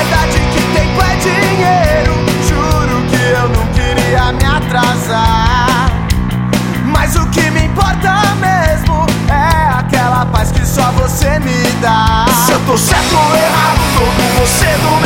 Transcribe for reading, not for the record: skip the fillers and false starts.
verdade que tempo é dinheiro. Juro que eu não queria me atrasar, mas o que me importa mesmo é aquela paz que só você me dá. Se eu tô certo ou errado, todo você do